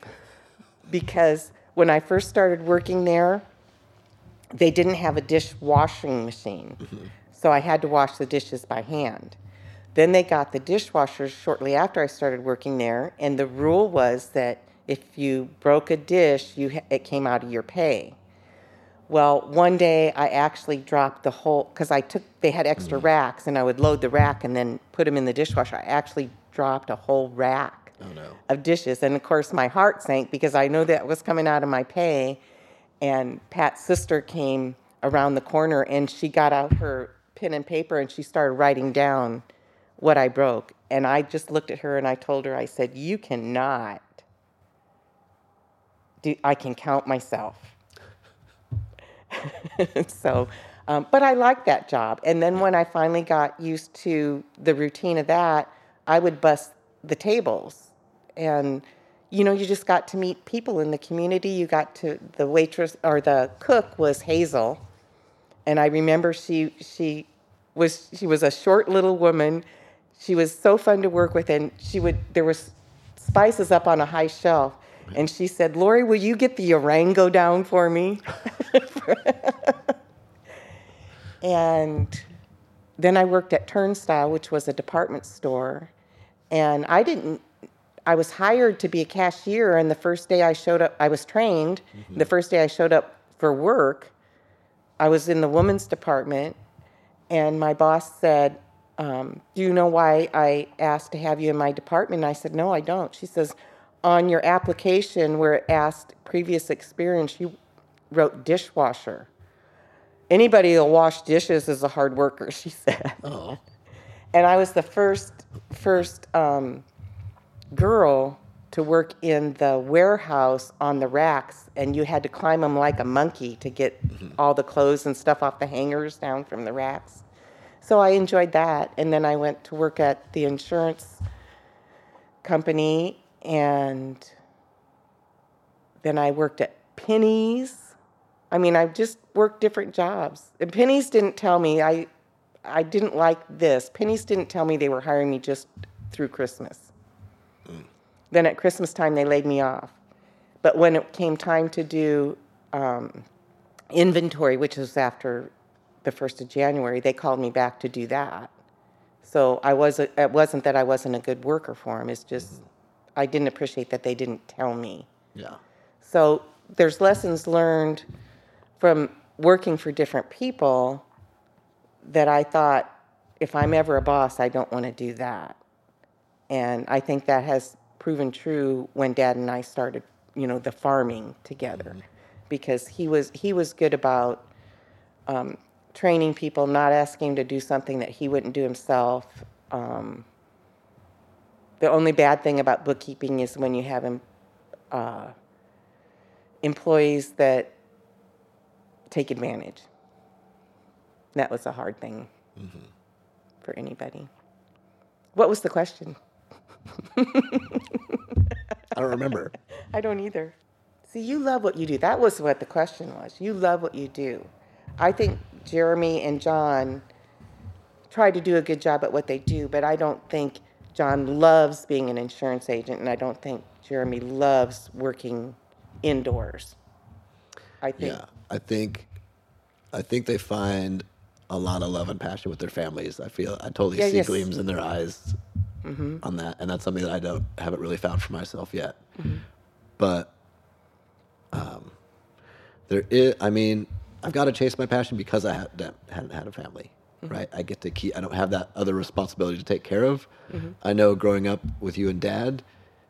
because when I first started working there, they didn't have a dishwashing machine. Mm-hmm. So I had to wash the dishes by hand. Then they got the dishwashers shortly after I started working there, and the rule was that if you broke a dish, you ha- it came out of your pay. Well, one day I actually dropped the whole, because I took, they had extra mm. racks, and I would load the rack and then put them in the dishwasher. I actually dropped a whole rack oh, no. of dishes. And of course, my heart sank because I know that was coming out of my pay. And Pat's sister came around the corner, and she got out her pen and paper, and she started writing down what I broke. And I just looked at her, and I told her, I said, you cannot do, I can count myself. so, um, but I liked that job. And then when I finally got used to the routine of that, I would bus the tables. And, you know, you just got to meet people in the community. You got to, the waitress or the cook was Hazel. And I remember she, she was, she was a short little woman. She was so fun to work with. And she would, there was spices up on a high shelf. And she said, Lori, will you get the Orango down for me? And then I worked at Turnstile, which was a department store. And I didn't, I was hired to be a cashier. And the first day I showed up, I was trained. Mm-hmm. The first day I showed up for work, I was in the women's department. And my boss said, um, do you know why I asked to have you in my department? And I said, no, I don't. She says, on your application where it asked previous experience, you wrote dishwasher. Anybody that'll wash dishes is a hard worker, she said. Oh. And I was the first first um, girl to work in the warehouse on the racks, and you had to climb them like a monkey to get mm-hmm. all the clothes and stuff off the hangers down from the racks. So I enjoyed that, and then I went to work at the insurance company, and then I worked at Penny's. I mean, I just worked different jobs. And Penny's didn't tell me, I I didn't like this. Penny's didn't tell me they were hiring me just through Christmas. Mm. Then at Christmas time, they laid me off. But when it came time to do um, inventory, which was after the first of January, they called me back to do that. So I was a, it wasn't that I wasn't a good worker for them. It's just mm-hmm. I didn't appreciate that they didn't tell me. Yeah. So there's lessons learned from working for different people that I thought, if I'm ever a boss, I don't want to do that. And I think that has proven true when Dad and I started, you know, the farming together, mm-hmm. because he was he was good about um, training people, not asking him to do something that he wouldn't do himself. Um, the only bad thing about bookkeeping is when you have em- uh, employees that take advantage. That was a hard thing mm-hmm. for anybody. What was the question? I don't remember. I don't either. See, you love what you do. That was what the question was. You love what you do. I think Jeremy and John try to do a good job at what they do, but I don't think John loves being an insurance agent, and I don't think Jeremy loves working indoors. I think. Yeah, I think, I think they find a lot of love and passion with their families. I feel I totally yeah, see yes. gleams in their eyes mm-hmm. on that, and that's something that I don't haven't really found for myself yet. Mm-hmm. But um, there is. I mean, I've got to chase my passion because I had, hadn't had a family. Mm-hmm. Right, I get to keep. I don't have that other responsibility to take care of. Mm-hmm. I know growing up with you and Dad,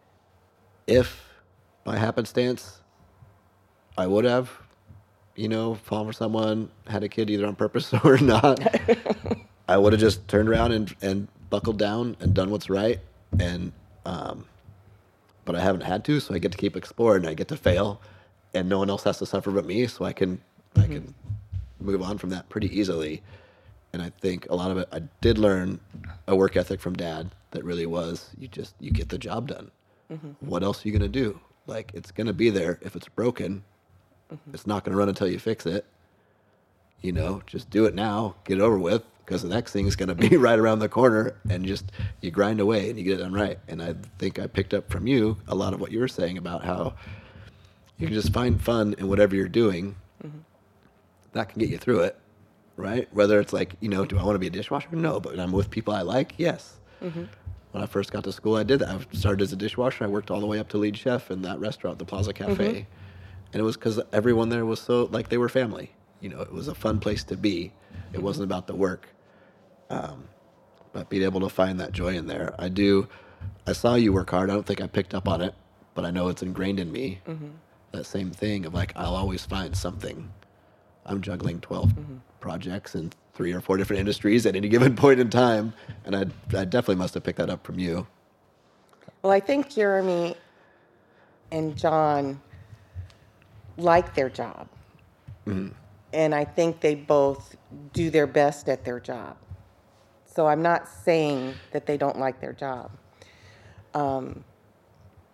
if by happenstance I would have, you know, fallen for someone, had a kid either on purpose or not, I would have just turned around and, and buckled down and done what's right. And um, but I haven't had to, so I get to keep exploring. I get to fail, and no one else has to suffer but me, so I can mm-hmm. I can move on from that pretty easily. And I think a lot of it, I did learn a work ethic from Dad that really was, you just, you get the job done. Mm-hmm. What else are you going to do? Like, it's going to be there. If it's broken, mm-hmm. it's not going to run until you fix it. You know, just do it now, get it over with, because the next thing is going to be right around the corner, and just, you grind away and you get it done right. And I think I picked up from you a lot of what you were saying about how you can just find fun in whatever you're doing. Mm-hmm. That can get you through it. Right? Whether it's like, you know, do I want to be a dishwasher? No, but when I'm with people I like, yes. Mm-hmm. When I first got to school, I did that. I started as a dishwasher. I worked all the way up to lead chef in that restaurant, the Plaza Cafe. Mm-hmm. And it was because everyone there was so, like, they were family. You know, it was a fun place to be. It mm-hmm. wasn't about the work. Um, but being able to find that joy in there. I do, I saw you work hard. I don't think I picked up on it, but I know it's ingrained in me. Mm-hmm. That same thing of, like, I'll always find something. I'm juggling twelve mm-hmm. projects in three or four different industries at any given point in time, and I, I definitely must have picked that up from you. Well, I think Jeremy and John like their job, mm-hmm. and I think they both do their best at their job. So I'm not saying that they don't like their job. Um,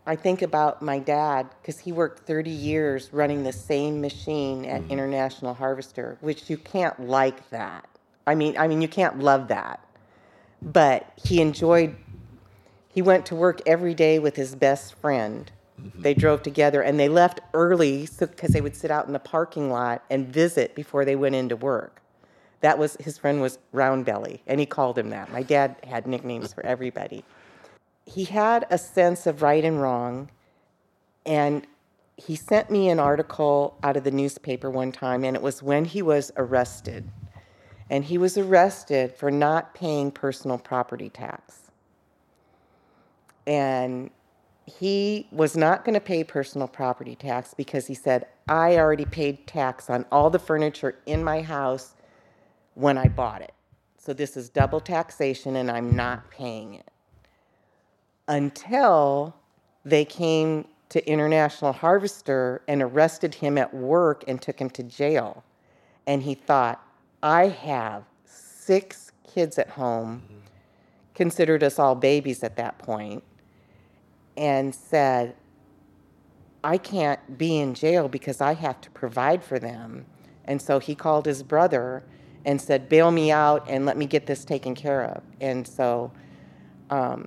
I think about my dad, because he worked thirty years running the same machine at mm. International Harvester, which you can't like that. I mean, I mean, you can't love that. But he enjoyed, he went to work every day with his best friend. Mm-hmm. They drove together, and they left early because they would sit out in the parking lot and visit before they went into work. That was, his friend was Round Belly, and he called him that. My dad had nicknames for everybody. He had a sense of right and wrong, and he sent me an article out of the newspaper one time, and it was when he was arrested. And he was arrested for not paying personal property tax. And he was not going to pay personal property tax because he said, I already paid tax on all the furniture in my house when I bought it. So this is double taxation, and I'm not paying it. Until they came to International Harvester and arrested him at work and took him to jail. And he thought, I have six kids at home, mm-hmm. considered us all babies at that point, and said, I can't be in jail because I have to provide for them. And so he called his brother and said, bail me out and let me get this taken care of. And so um,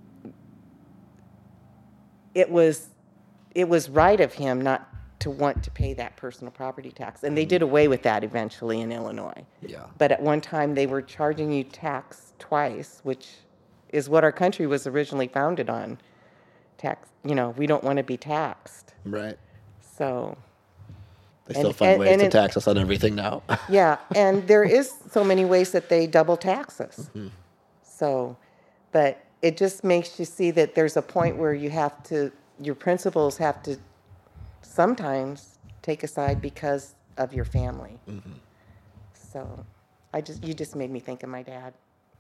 it was it was right of him not to want to pay that personal property tax. And they did away with that eventually in Illinois. Yeah. But at one time they were charging you tax twice, which is what our country was originally founded on. Tax, you know, we don't want to be taxed. Right. So they still and, find and, ways and to it, tax us on everything now. Yeah, and there is so many ways that they double tax us. Mm-hmm. So, but it just makes you see that there's a point where you have to, your principles have to sometimes take aside because of your family. Mm-hmm. So, I just you just made me think of my dad.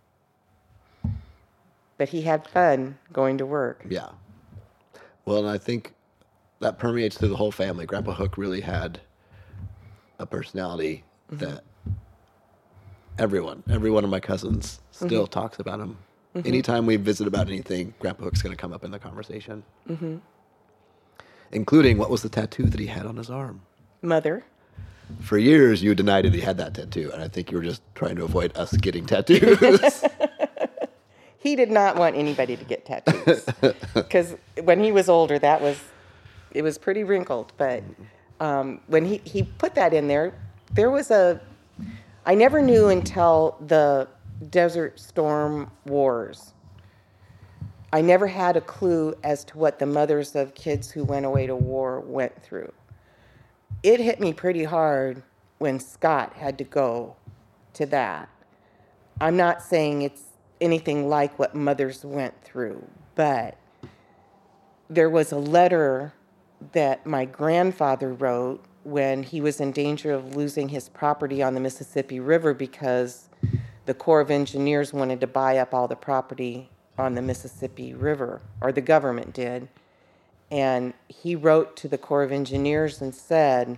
But he had fun going to work. Yeah. Well, and I think that permeates through the whole family. Grandpa Hook really had a personality mm-hmm. that everyone, every one of my cousins still mm-hmm. talks about him. Mm-hmm. Anytime we visit about anything, Grandpa Hook's going to come up in the conversation. Mm-hmm. Including, what was the tattoo that he had on his arm? Mother. For years, you denied that he had that tattoo, and I think you were just trying to avoid us getting tattoos. He did not want anybody to get tattoos. Because when he was older, that was, it was pretty wrinkled. But um, when he, he put that in there, there was a, I never knew until the Desert Storm Wars. I never had a clue as to what the mothers of kids who went away to war went through. It hit me pretty hard when Scott had to go to that. I'm not saying it's anything like what mothers went through, but there was a letter that my grandfather wrote when he was in danger of losing his property on the Mississippi River because the Corps of Engineers wanted to buy up all the property on the Mississippi River, or the government did. And he wrote to the Corps of Engineers and said,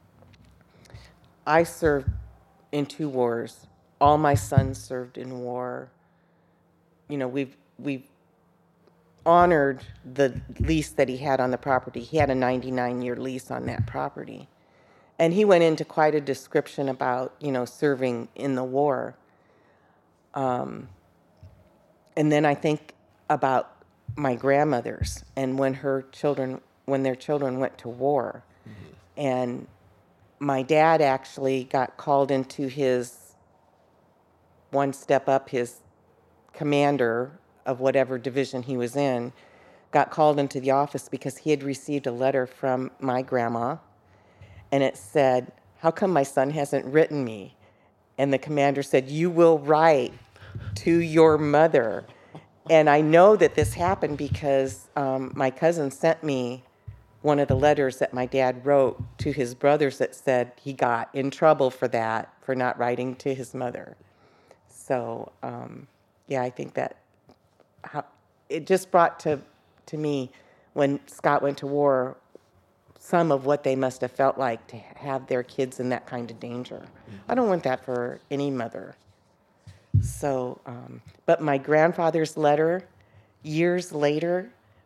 I served in two wars. All my sons served in war. You know, we've we've honored the lease that he had on the property. He had a ninety-nine year lease on that property. And he went into quite a description about, you know, serving in the war. Um, and then I think about my grandmothers and when her children, when their children went to war. Mm-hmm. And my dad actually got called into his, one step up, his commander of whatever division he was in, got called into the office because he had received a letter from my grandma. And it said, how come my son hasn't written me? And the commander said, you will write to your mother. And I know that this happened because um, my cousin sent me one of the letters that my dad wrote to his brothers that said he got in trouble for that, for not writing to his mother. So, um, yeah, I think that how, it just brought to, to me, when Scott went to war, some of what they must have felt like to have their kids in that kind of danger. Mm-hmm. I don't want that for any mother. So, um, but my grandfather's letter, years later,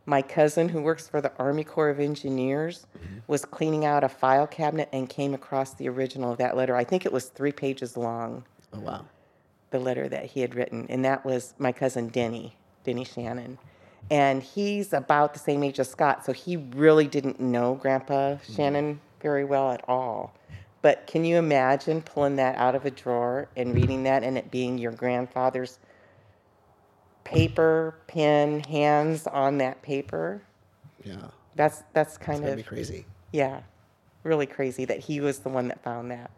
My cousin, who works for the Army Corps of Engineers, mm-hmm. was cleaning out a file cabinet and came across the original of that letter. I think it was three pages long. Oh, wow. The letter that he had written. And that was my cousin Denny, Denny Shannon. And he's about the same age as Scott, so he really didn't know Grandpa mm-hmm. Shannon very well at all. But can you imagine pulling that out of a drawer and reading that and it being your grandfather's paper, pen, hands on that paper? Yeah. That's that's kind That's of be crazy. Yeah. Really crazy that he was the one that found that.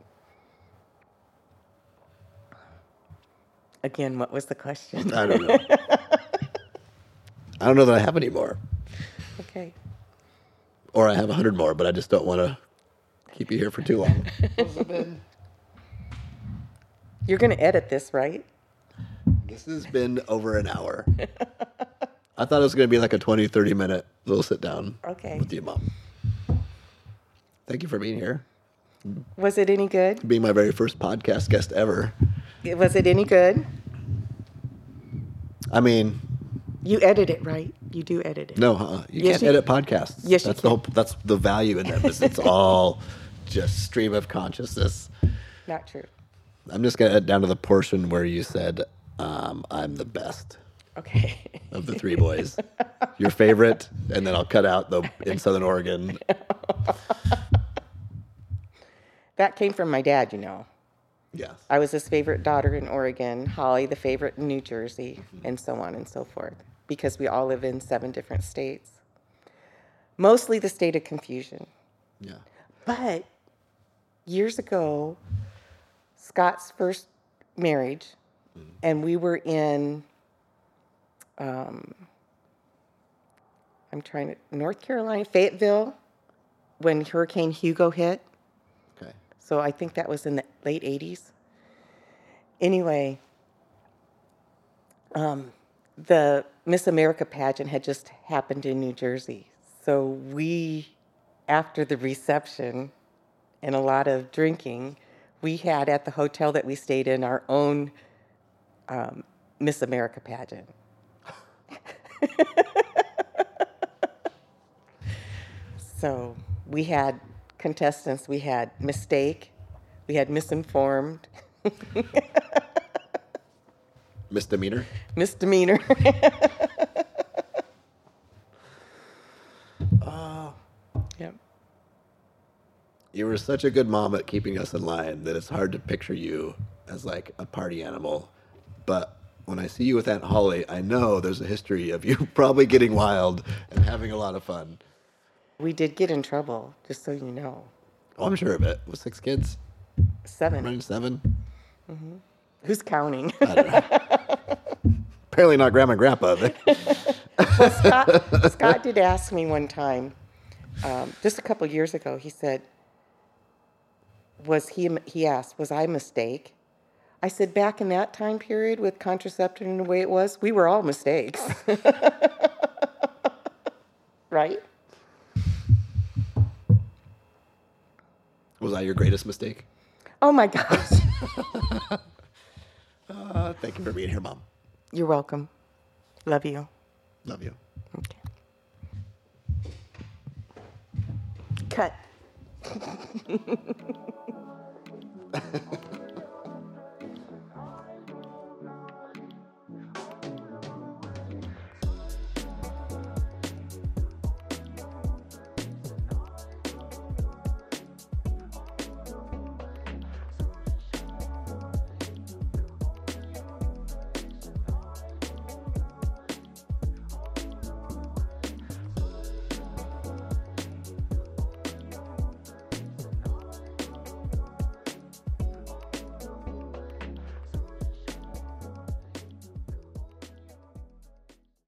Again, what was the question? I don't know. I don't know that I have any more. Okay. Or I have a hundred more, but I just don't want to keep you here for too long. You're going to edit this, right? This has been over an hour. I thought it was going to be like a twenty, thirty minute little sit down okay. with you, Mom. Thank you for being here. Was it any good? Being my very first podcast guest ever. Was it any good? I mean... You edit it, right? You do edit it. No, uh, you yes, can't you, edit podcasts. Yes, that's you the can. whole, That's the value in them. Is it's all just stream of consciousness. Not true. I'm just going to edit down to the portion where you said, um, I'm the best. Okay. Of the three boys. Your favorite, and then I'll cut out the in Southern Oregon. That came from my dad, you know. Yes. I was his favorite daughter in Oregon, Holly the favorite in New Jersey, mm-hmm. and so on and so forth, because we all live in seven different states. Mostly the state of confusion. Yeah. But years ago, Scott's first marriage, mm-hmm. and we were in, um, I'm trying to, North Carolina, Fayetteville, when Hurricane Hugo hit. Okay. So I think that was in the late eighties. Anyway, um, the Miss America pageant had just happened in New Jersey. So we, after the reception and a lot of drinking, we had at the hotel that we stayed in our own um, Miss America pageant. So we had contestants. We had Mistake. We had Misinformed. Misdemeanor? Misdemeanor. Oh. Yep. You were such a good mom at keeping us in line that it's hard to picture you as like a party animal. But when I see you with Aunt Holly, I know there's a history of you probably getting wild and having a lot of fun. We did get in trouble, just so you know. Oh, I'm sure of it. With six kids? Seven. Running seven? Mm-hmm. Who's counting? I don't know. Apparently not Grandma and Grandpa. Well, Scott, Scott did ask me one time, um, just a couple years ago, he said, was he, he asked, was I a mistake? I said, back in that time period with contraception and the way it was, we were all mistakes. Right? Was I your greatest mistake? Oh, my gosh. uh, thank you for being here, Mom. You're welcome. Love you. Love you. Okay. Cut.